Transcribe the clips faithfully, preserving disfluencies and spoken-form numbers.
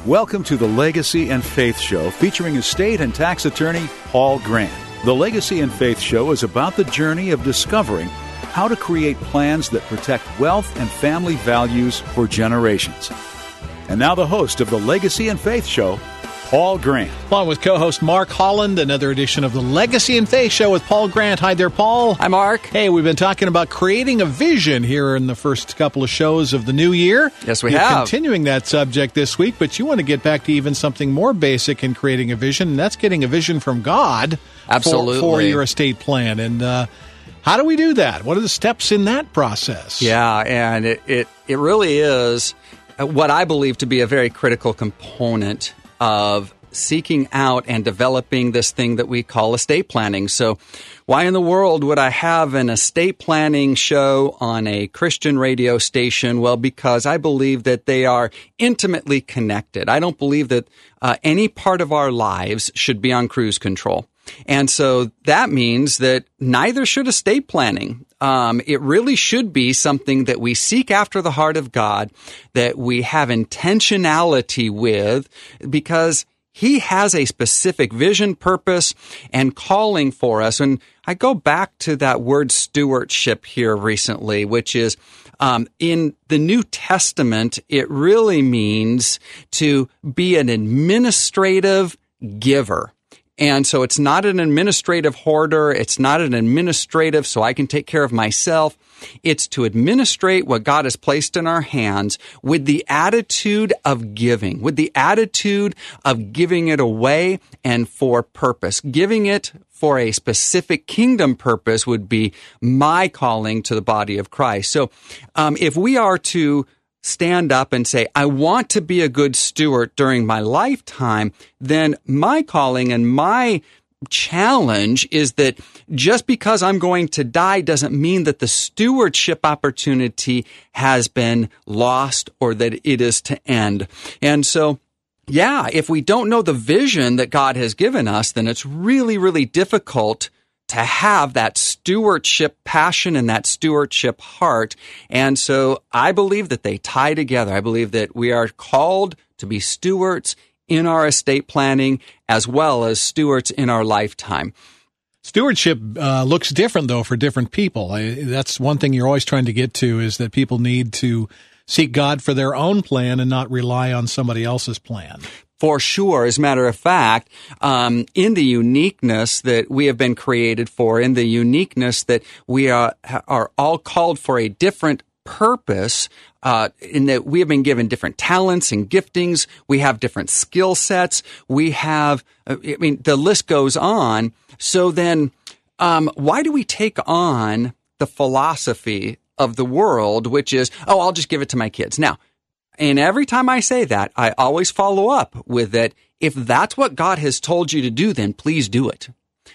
Welcome to the Legacy and Faith Show, featuring estate and tax attorney Paul Grant. The Legacy and Faith Show is about the journey of discovering how to create plans that protect wealth and family values for generations. And now the host of the Legacy and Faith Show, Paul Grant. Along with co-host Mark Holland, another edition of the Legacy and Faith Show with Paul Grant. Hi there, Paul. Hi, Mark. Hey, we've been talking about creating a vision here in the first couple of shows of the new year. Yes, we You're have. continuing that subject this week, but you want to get back to even something more basic in creating a vision, and that's getting a vision from God. Absolutely. For, for your estate plan. And uh, how do we do that? What are the steps in that process? Yeah, and it, it, it really is what I believe to be a very critical component of seeking out and developing this thing that we call estate planning. So why in the world would I have an estate planning show on a Christian radio station? Well, because I believe that they are intimately connected. I don't believe that uh, any part of our lives should be on cruise control. And so that means that neither should estate planning. Um, it really should be something that we seek after the heart of God, that we have intentionality with, because He has a specific vision, purpose, and calling for us. And I go back to that word stewardship here recently, which is um, in the New Testament, it really means to be an administrative giver. And so it's not an administrative hoarder. It's not an administrative so I can take care of myself. It's to administrate what God has placed in our hands with the attitude of giving, with the attitude of giving it away and for purpose. Giving it for a specific kingdom purpose would be my calling to the body of Christ. So um, if we are to stand up and say, I want to be a good steward during my lifetime, then my calling and my challenge is that just because I'm going to die doesn't mean that the stewardship opportunity has been lost or that it is to end. And so, yeah, if we don't know the vision that God has given us, then it's really, really difficult to have that stewardship passion and that stewardship heart. And so I believe that they tie together. I believe that we are called to be stewards in our estate planning as well as stewards in our lifetime. Stewardship uh, looks different, though, for different people. I, that's one thing you're always trying to get to, is that people need to seek God for their own plan and not rely on somebody else's plan. For sure. As a matter of fact, um, in the uniqueness that we have been created for, in the uniqueness that we are, are all called for a different purpose, uh, in that we have been given different talents and giftings, we have different skill sets, we have, I mean, the list goes on. So then, um, why do we take on the philosophy of the world, which is, oh, I'll just give it to my kids? Now, and every time I say that, I always follow up with that. If that's what God has told you to do, then please do it.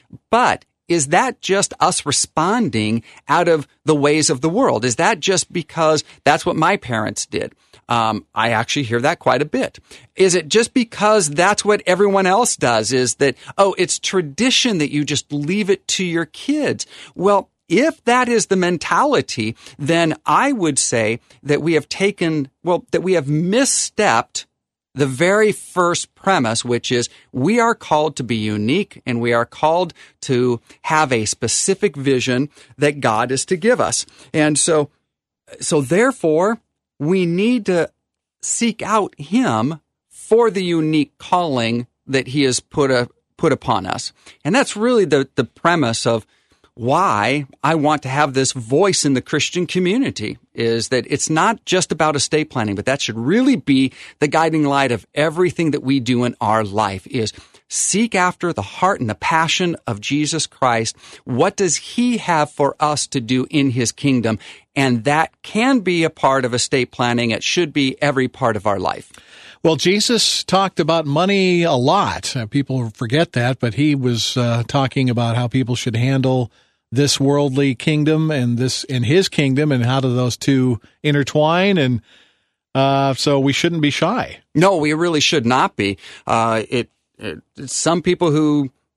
But is that just us responding out of the ways of the world? Is that just because that's what my parents did? Um, I actually hear that quite a bit. Is it just because that's what everyone else does? Is that, oh, it's tradition that you just leave it to your kids? Well, if that is the mentality, then I would say that we have taken, well, that we have misstepped the very first premise, which is we are called to be unique and we are called to have a specific vision that God is to give us. And so, so therefore, we need to seek out Him for the unique calling that He has put a, put upon us. And that's really the, the premise of why I want to have this voice in the Christian community, is that it's not just about estate planning, but that should really be the guiding light of everything that we do in our life, is seek after the heart and the passion of Jesus Christ. What does He have for us to do in His kingdom? And that can be a part of estate planning. It should be every part of our life. Well, Jesus talked about money a lot. Uh, people forget that, but He was uh, talking about how people should handle this worldly kingdom and this in His kingdom, and how do those two intertwine. And uh, so we shouldn't be shy. No, we really should not be. Uh, it, it some people who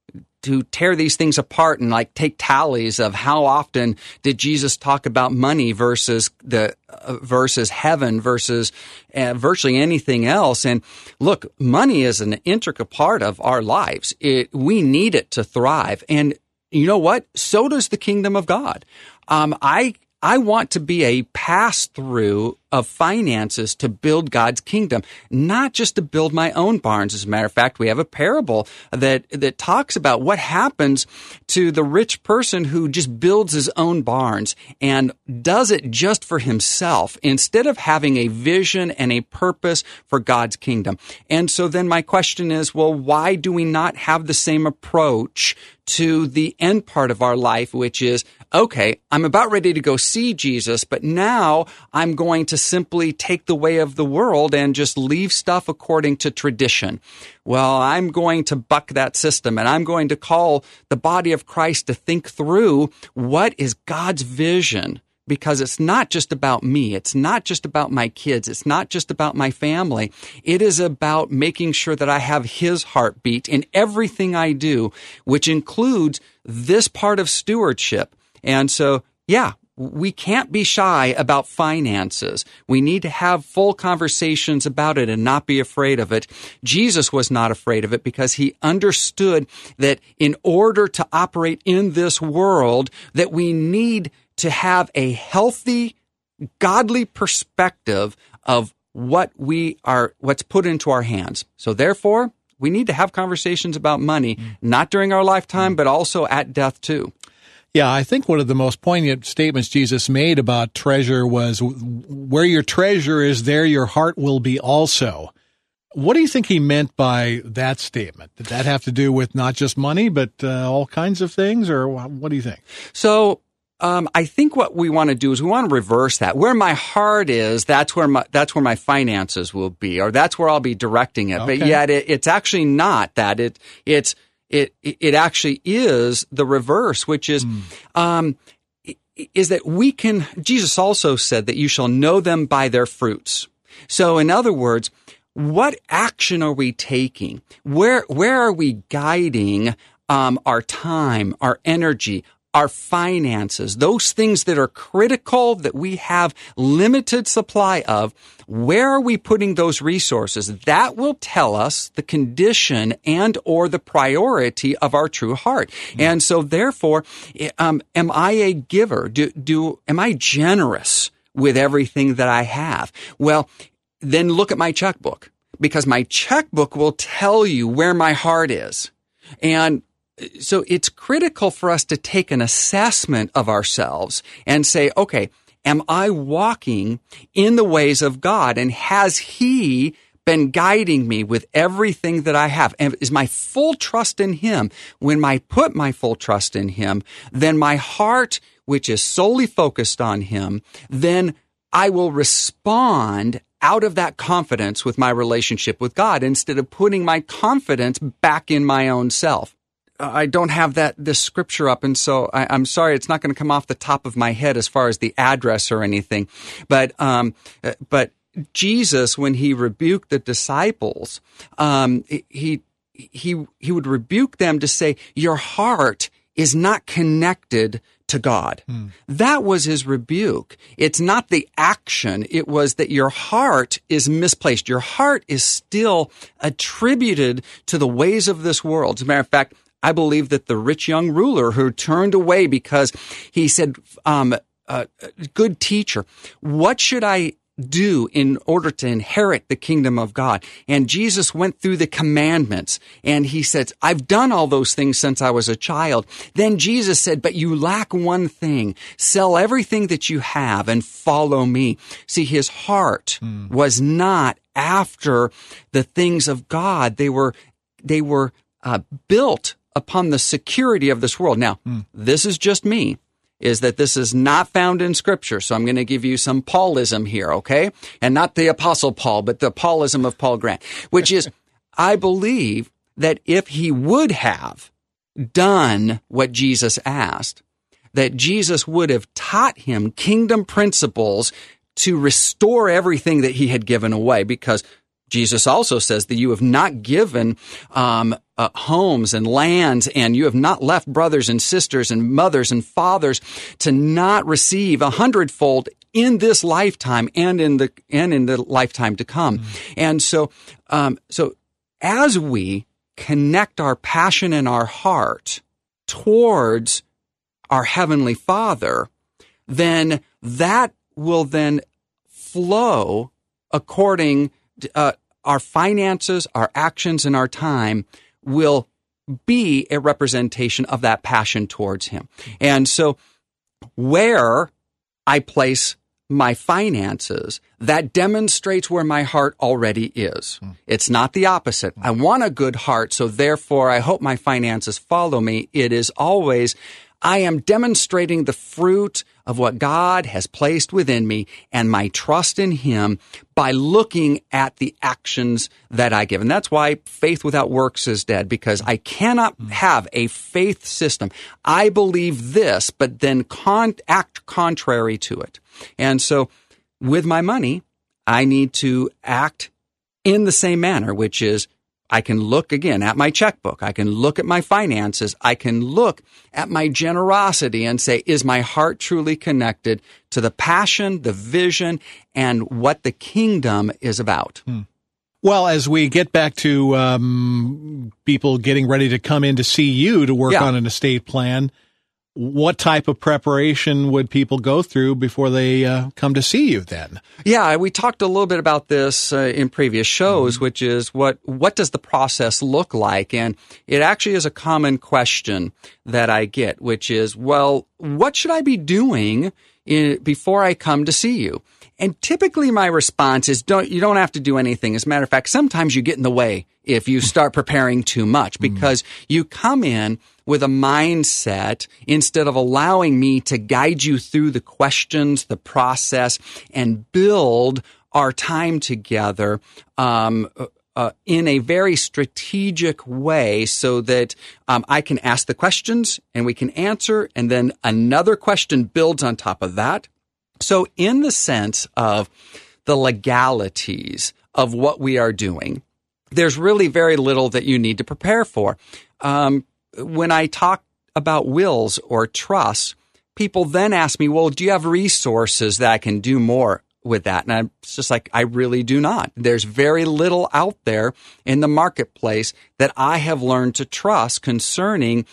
to tear these things apart and like take tallies of how often did Jesus talk about money versus the uh, versus heaven versus uh, virtually anything else. And look, money is an intricate part of our lives. It, we need it to thrive. And you know what? So does the kingdom of God. Um, I I want to be a pass-through of finances to build God's kingdom, not just to build my own barns. As a matter of fact, we have a parable that that talks about what happens to the rich person who just builds his own barns and does it just for himself instead of having a vision and a purpose for God's kingdom. And so then my question is, well, why do we not have the same approach to the end part of our life, which is, okay, I'm about ready to go see Jesus, but now I'm going to simply take the way of the world and just leave stuff according to tradition. Well, I'm going to buck that system, and I'm going to call the body of Christ to think through what is God's vision, because it's not just about me. It's not just about my kids. It's not just about my family. It is about making sure that I have His heartbeat in everything I do, which includes this part of stewardship. And so, yeah, we can't be shy about finances. We need to have full conversations about it and not be afraid of it. Jesus was not afraid of it because He understood that in order to operate in this world, that we need to have a healthy, godly perspective of what we are, what's put into our hands. So therefore, we need to have conversations about money, not during our lifetime, but also at death too. Yeah, I think one of the most poignant statements Jesus made about treasure was, where your treasure is, there your heart will be also. What do you think He meant by that statement? Did that have to do with not just money, but uh, all kinds of things, or what do you think? So, Um, I think what we want to do is we want to reverse that. Where my heart is, that's where my that's where my finances will be, or that's where I'll be directing it. Okay. But yet, it, it's actually not that. It it's it it actually is the reverse, which is mm. um, is that we can. Jesus also said that you shall know them by their fruits. So, in other words, what action are we taking? Where where are we guiding um, our time, our energy, our finances, those things that are critical, that we have limited supply of? Where are we putting those resources? That will tell us the condition and or the priority of our true heart. Mm-hmm. And so therefore, um, am I a giver? Do, do, am I generous with everything that I have? Well, then look at my checkbook, because my checkbook will tell you where my heart is. And so it's critical for us to take an assessment of ourselves and say, okay, am I walking in the ways of God? And has He been guiding me with everything that I have? And is my full trust in Him? When I put my full trust in Him, then my heart, which is solely focused on Him, then I will respond out of that confidence with my relationship with God instead of putting my confidence back in my own self. I don't have that this scripture up, and so I, I'm sorry, it's not going to come off the top of my head as far as the address or anything. But um, but Jesus, when He rebuked the disciples, um, he he he would rebuke them to say, "Your heart is not connected to God." Hmm. That was His rebuke. It's not the action. It was that your heart is misplaced. Your heart is still attributed to the ways of this world. As a matter of fact, I believe that the rich young ruler who turned away because he said, um, uh, good teacher, what should I do in order to inherit the kingdom of God? And Jesus went through the commandments, and He said, I've done all those things since I was a child. Then Jesus said, but you lack one thing. Sell everything that you have and follow me. See, his heart mm. was not after the things of God. They were, they were uh, built upon the security of this world. Now, mm. this is just me, is that this is not found in Scripture. So I'm going to give you some Paulism here, okay? And not the Apostle Paul, but the Paulism of Paul Grant, which is, I believe that if he would have done what Jesus asked, that Jesus would have taught him kingdom principles to restore everything that he had given away, because Jesus also says that you have not given um, uh, homes and lands, and you have not left brothers and sisters and mothers and fathers to not receive a hundredfold in this lifetime and in the and in the lifetime to come. Mm-hmm. And so, um, so as we connect our passion and our heart towards our Heavenly Father, then that will then flow according to, uh, our finances, our actions, and our time will be a representation of that passion towards Him. And so where I place my finances, that demonstrates where my heart already is. Mm. It's not the opposite. Mm. I want a good heart, so therefore I hope my finances follow me. It is always, I am demonstrating the fruit of what God has placed within me and my trust in Him by looking at the actions that I give. And that's why faith without works is dead, because I cannot have a faith system. I believe this, but then con- act contrary to it. And so with my money, I need to act in the same manner, which is I can look again at my checkbook. I can look at my finances. I can look at my generosity and say, is my heart truly connected to the passion, the vision, and what the kingdom is about? Hmm. Well, as we get back to um, people getting ready to come in to see you to work yeah. on an estate plan, what type of preparation would people go through before they uh, come to see you then? Yeah, we talked a little bit about this uh, in previous shows, mm-hmm. which is what what does the process look like? And it actually is a common question that I get, which is, well, what should I be doing in, before I come to see you? And typically my response is, don't you don't have to do anything. As a matter of fact, sometimes you get in the way if you start preparing too much, because mm-hmm. you come in with a mindset instead of allowing me to guide you through the questions, the process, and build our time together um, uh, in a very strategic way so that um, I can ask the questions and we can answer, and then another question builds on top of that. So in the sense of the legalities of what we are doing, there's really very little that you need to prepare for. Um, when I talk about wills or trusts, people then ask me, well, do you have resources that I can do more with that? And I'm just like, I really do not. There's very little out there in the marketplace that I have learned to trust concerning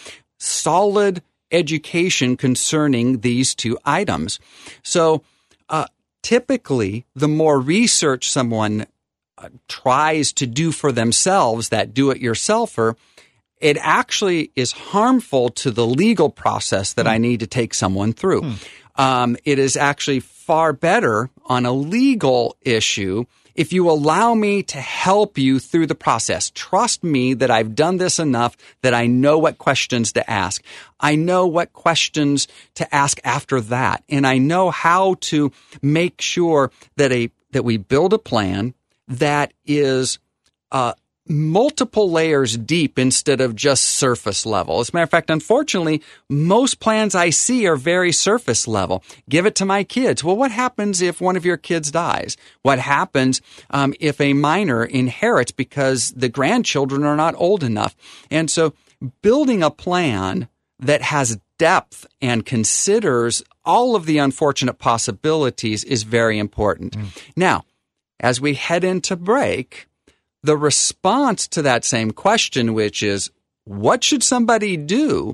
solid education concerning these two items. So uh, typically, the more research someone uh, tries to do for themselves, that do-it-yourselfer, it actually is harmful to the legal process that mm. I need to take someone through. Mm. Um, it is actually far better on a legal issue if you allow me to help you through the process. Trust me that I've done this enough that I know what questions to ask. I know what questions to ask after that. And I know how to make sure that a that we build a plan that is uh multiple layers deep instead of just surface level. As a matter of fact, unfortunately, most plans I see are very surface level. Give it to my kids. Well, what happens if one of your kids dies? What happens um, if a minor inherits because the grandchildren are not old enough? And so building a plan that has depth and considers all of the unfortunate possibilities is very important. Mm. Now, as we head into break, the response to that same question, which is, what should somebody do,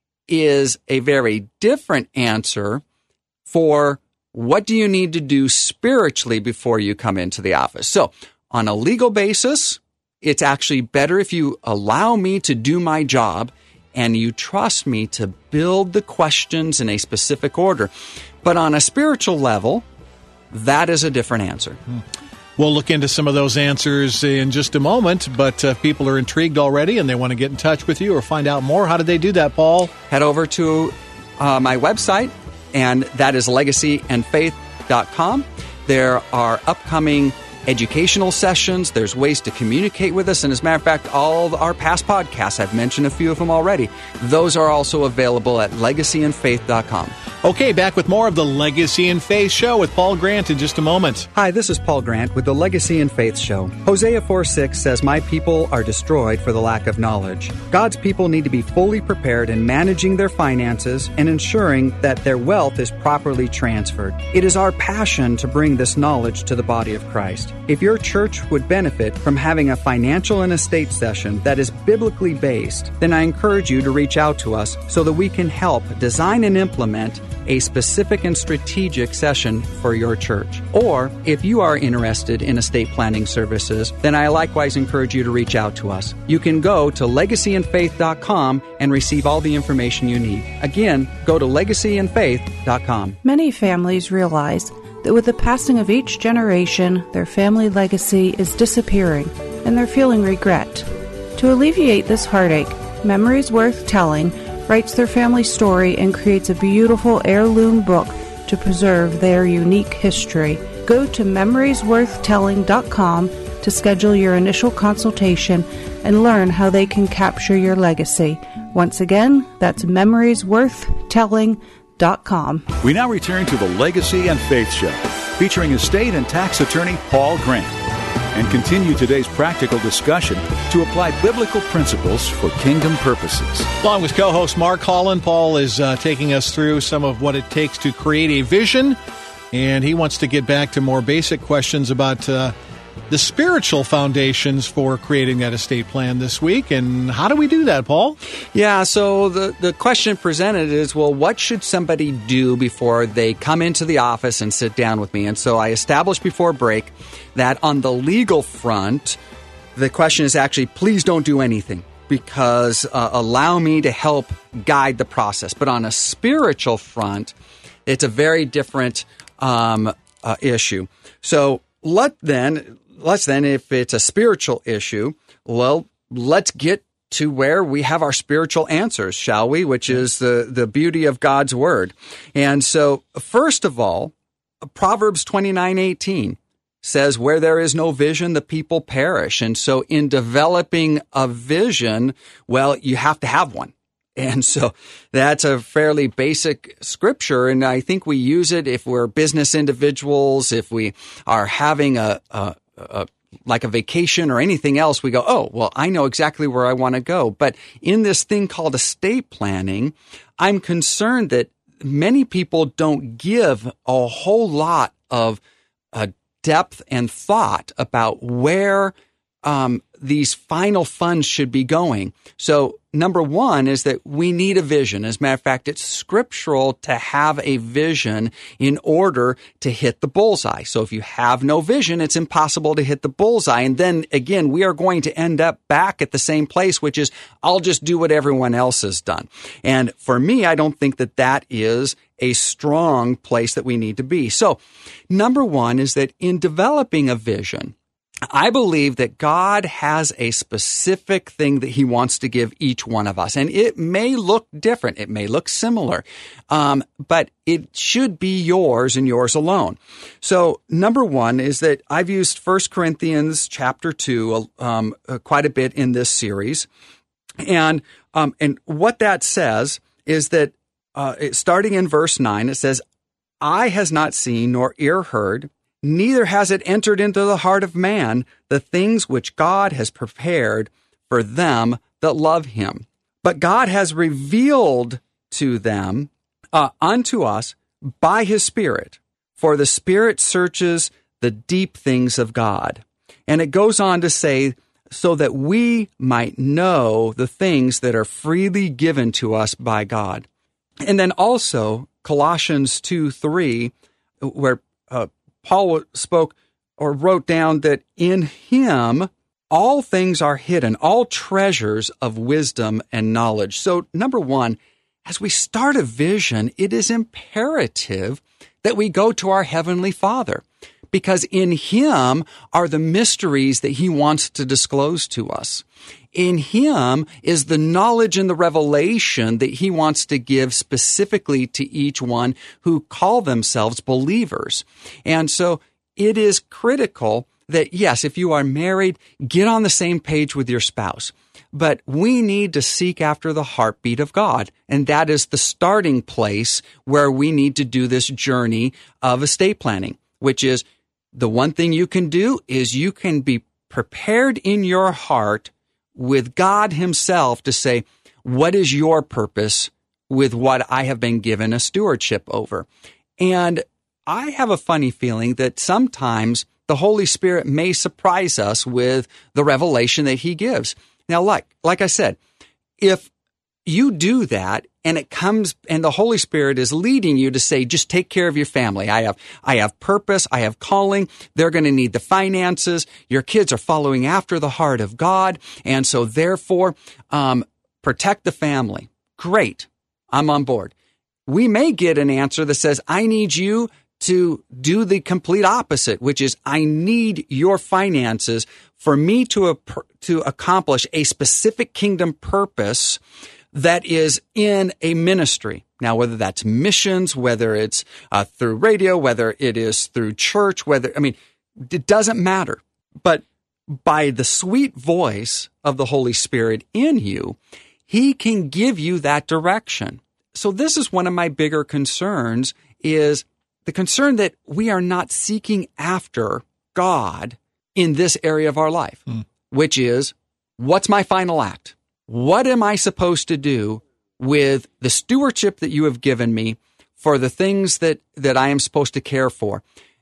is a very different answer for what do you need to do spiritually before you come into the office. So on a legal basis, it's actually better if you allow me to do my job and you trust me to build the questions in a specific order. But on a spiritual level, that is a different answer. Hmm. We'll look into some of those answers in just a moment, but uh, if people are intrigued already and they want to get in touch with you or find out more, how do they do that, Paul? Head over to uh, my website, and that is legacy and faith dot com. There are upcoming educational sessions. There's ways to communicate with us. And as a matter of fact, all of our past podcasts, I've mentioned a few of them already, those are also available at legacy and faith dot com. Okay, back with more of the Legacy and Faith Show with Paul Grant in just a moment. Hi, this is Paul Grant with the Legacy and Faith Show. Hosea four six says, "My people are destroyed for the lack of knowledge." God's people need to be fully prepared in managing their finances and ensuring that their wealth is properly transferred. It is our passion to bring this knowledge to the body of Christ. If your church would benefit from having a financial and estate session that is biblically based, then I encourage you to reach out to us so that we can help design and implement a specific and strategic session for your church. Or, if you are interested in estate planning services, then I likewise encourage you to reach out to us. You can go to legacy and faith dot com and receive all the information you need. Again, go to legacy and faith dot com. Many families realize that with the passing of each generation, their family legacy is disappearing, and they're feeling regret. To alleviate this heartache, Memories Worth Telling writes their family story and creates a beautiful heirloom book to preserve their unique history. Go to memories worth telling dot com to schedule your initial consultation and learn how they can capture your legacy. Once again, that's memories worth telling dot com. We now return to the Legacy and Faith Show, featuring estate and tax attorney Paul Grant, and continue today's practical discussion to apply biblical principles for kingdom purposes. Along with co-host Mark Holland, Paul is uh, taking us through some of what it takes to create a vision, and he wants to get back to more basic questions about uh, the spiritual foundations for creating that estate plan this week. And how do we do that, Paul? Yeah, so the, the question presented is, well, what should somebody do before they come into the office and sit down with me? And so I established before break that on the legal front, the question is actually, please don't do anything, because uh, allow me to help guide the process. But on a spiritual front, it's a very different um, uh, issue. So let then... Let's then, if it's a spiritual issue, well, let's get to where we have our spiritual answers, shall we? Which is the, the beauty of God's Word. And so, first of all, Proverbs twenty-nine eighteen says, "Where there is no vision, the people perish." And so, in developing a vision, well, you have to have one. And so that's a fairly basic scripture, and I think we use it if we're business individuals, if we are having a, a Uh, like a vacation or anything else, we go, oh, well, I know exactly where I want to go. But in this thing called estate planning, I'm concerned that many people don't give a whole lot of uh, depth and thought about where um, these final funds should be going. So number one is that we need a vision. As a matter of fact, it's scriptural to have a vision in order to hit the bullseye. So if you have no vision, it's impossible to hit the bullseye. And then again, we are going to end up back at the same place, which is I'll just do what everyone else has done. And for me, I don't think that that is a strong place that we need to be. So number one is that in developing a vision, I believe that God has a specific thing that He wants to give each one of us. And it may look different. It may look similar. Um, but it should be yours and yours alone. So number one is that I've used First Corinthians chapter two um, uh, quite a bit in this series. And, um, and what that says is that uh, it, starting in verse nine, it says, "Eye has not seen nor ear heard, neither has it entered into the heart of man the things which God has prepared for them that love Him. But God has revealed to them, uh, unto us, by His Spirit. For the Spirit searches the deep things of God." And it goes on to say, so that we might know the things that are freely given to us by God. And then also Colossians two three, where uh, Paul spoke or wrote down that in Him all things are hidden, all treasures of wisdom and knowledge. So number one, as we start a vision, it is imperative that we go to our Heavenly Father, because in Him are the mysteries that He wants to disclose to us. In Him is the knowledge and the revelation that He wants to give specifically to each one who call themselves believers. And so it is critical that, yes, if you are married, get on the same page with your spouse. But we need to seek after the heartbeat of God. And that is the starting place where we need to do this journey of estate planning, which is the one thing you can do is you can be prepared in your heart with God himself to say, what is your purpose with what I have been given a stewardship over? And I have a funny feeling that sometimes the Holy Spirit may surprise us with the revelation that he gives. Now, like, like I said, if you do that and it comes and the Holy Spirit is leading you to say, just take care of your family. I have, I have purpose. I have calling. They're going to need the finances. Your kids are following after the heart of God. And so therefore, um, protect the family. Great. I'm on board. We may get an answer that says, I need you to do the complete opposite, which is I need your finances for me to, to accomplish a specific kingdom purpose that is in a ministry. Now, whether that's missions, whether it's uh, through radio, whether it is through church, whether, I mean, it doesn't matter. But by the sweet voice of the Holy Spirit in you, he can give you that direction. So this is one of my bigger concerns is the concern that we are not seeking after God in this area of our life, mm. which is, what's my final act? What am I supposed to do with the stewardship that you have given me for the things that, that I am supposed to care for?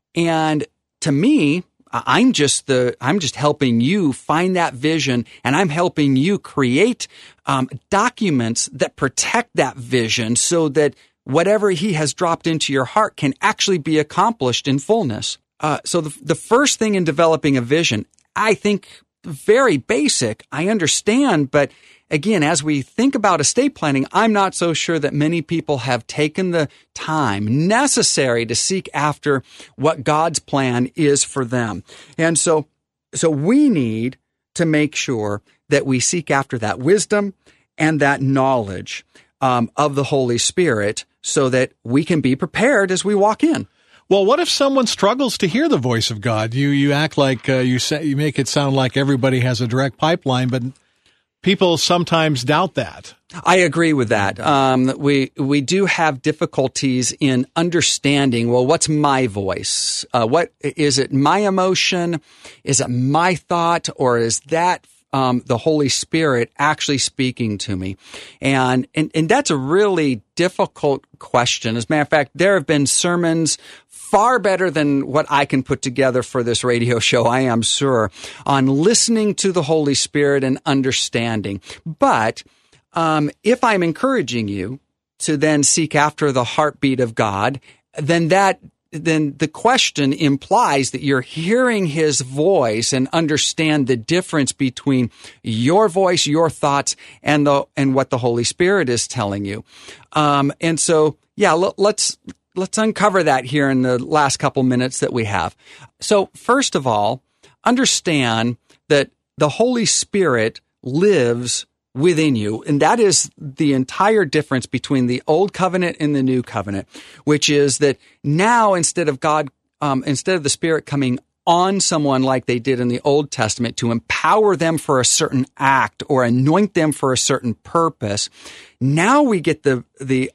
And to me, I'm just the, I'm just helping you find that vision, and I'm helping you create um, documents that protect that vision so that whatever he has dropped into your heart can actually be accomplished in fullness. Uh, so the, the first thing in developing a vision, I think very basic, I understand, but again, as we think about estate planning, I'm not so sure that many people have taken the time necessary to seek after what God's plan is for them. And so, so we need to make sure that we seek after that wisdom and that knowledge um, of the Holy Spirit so that we can be prepared as we walk in. Well, what if someone struggles to hear the voice of God? You you act like uh, you say, you make it sound like everybody has a direct pipeline, but people sometimes doubt that. I agree with that. Um, we we do have difficulties in understanding, well, what's my voice? Uh, what is it? My emotion? Is it my thought? Or is that um, the Holy Spirit actually speaking to me? And, and and that's a really difficult question. As a matter of fact, there have been sermons far better than what I can put together for this radio show, I am sure, on listening to the Holy Spirit and understanding. But um, if I'm encouraging you to then seek after the heartbeat of God, then that then the question implies that you're hearing his voice and understand the difference between your voice, your thoughts, and the and what the Holy Spirit is telling you. Um, and so, yeah, l- let's let's uncover that here in the last couple minutes that we have. So, first of all, understand that the Holy Spirit lives within you. And that is the entire difference between the old covenant and the new covenant, which is that now instead of God, um, instead of the Spirit coming on someone like they did in the Old Testament to empower them for a certain act or anoint them for a certain purpose, now we get the, the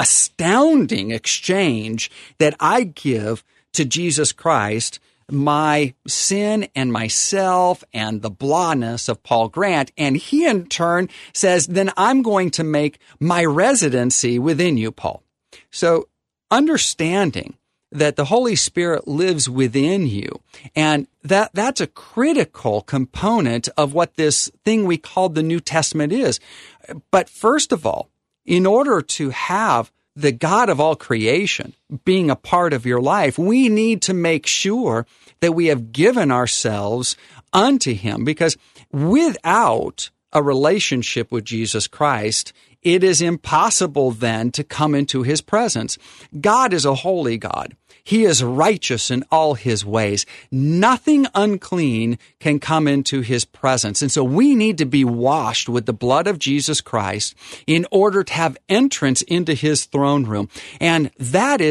astounding exchange that I give to Jesus Christ my sin and myself and the blahness of Paul Grant. And he in turn says, then I'm going to make my residency within you, Paul. So understanding that the Holy Spirit lives within you, and that that's a critical component of what this thing we call the New Testament is. But first of all, in order to have the God of all creation being a part of your life, we need to make sure that we have given ourselves unto him, because without a relationship with Jesus Christ, it is impossible then to come into his presence. God is a holy God. He is righteous in all his ways. Nothing unclean can come into his presence. And so we need to be washed with the blood of Jesus Christ in order to have entrance into his throne room. And that is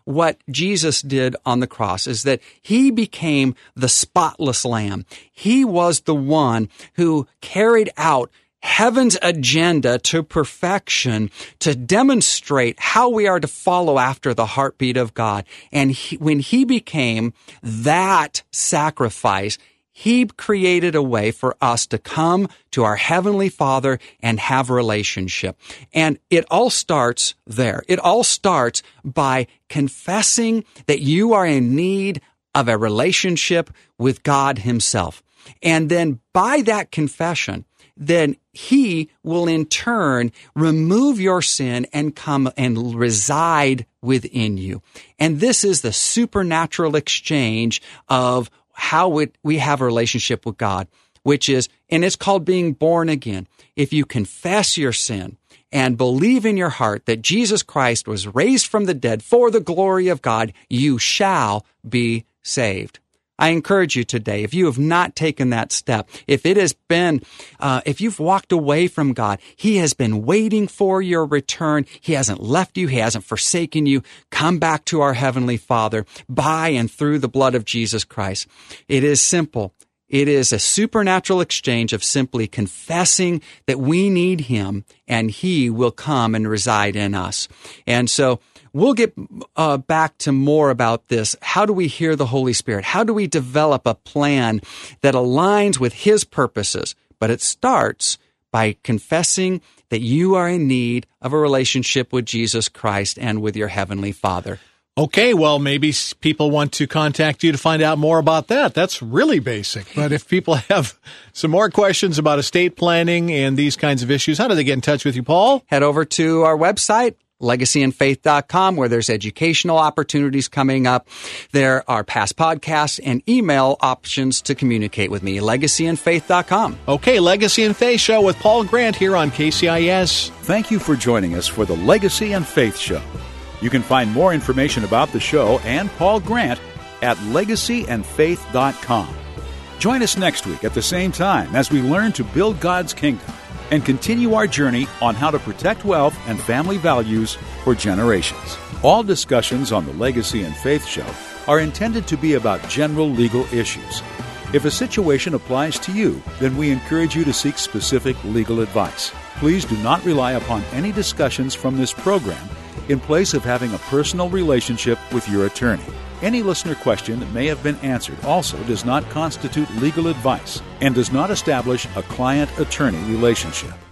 what Jesus did on the cross is that he became the spotless lamb. He was the one who carried out heaven's agenda to perfection to demonstrate how we are to follow after the heartbeat of God. And he, when he became that sacrifice, he created a way for us to come to our Heavenly Father and have a relationship. And it all starts there. It all starts by confessing that you are in need of a relationship with God himself. And then by that confession, then he will in turn remove your sin and come and reside within you. And this is the supernatural exchange of how it, we have a relationship with God, which is, and it's called being born again. If you confess your sin and believe in your heart that Jesus Christ was raised from the dead for the glory of God, you shall be saved. I encourage you today, if you have not taken that step, if it has been, uh, if you've walked away from God, he has been waiting for your return. He hasn't left you. He hasn't forsaken you. Come back to our Heavenly Father by and through the blood of Jesus Christ. It is simple. It is a supernatural exchange of simply confessing that we need him and he will come and reside in us. And so we'll get uh, back to more about this. How do we hear the Holy Spirit? How do we develop a plan that aligns with his purposes? But it starts by confessing that you are in need of a relationship with Jesus Christ and with your Heavenly Father. Okay, well, maybe people want to contact you to find out more about that. That's really basic. But if people have some more questions about estate planning and these kinds of issues, how do they get in touch with you, Paul? Head over to our website, legacy and faith dot com, where there's educational opportunities coming up. There are past podcasts and email options to communicate with me, legacy and faith dot com. Okay, Legacy and Faith Show with Paul Grant here on K C I S. Thank you for joining us for the Legacy and Faith Show. You can find more information about the show and Paul Grant at legacy and faith dot com. Join us next week at the same time as we learn to build God's kingdom and continue our journey on how to protect wealth and family values for generations. All discussions on the Legacy and Faith Show are intended to be about general legal issues. If a situation applies to you, then we encourage you to seek specific legal advice. Please do not rely upon any discussions from this program in place of having a personal relationship with your attorney. Any listener question that may have been answered also does not constitute legal advice and does not establish a client-attorney relationship.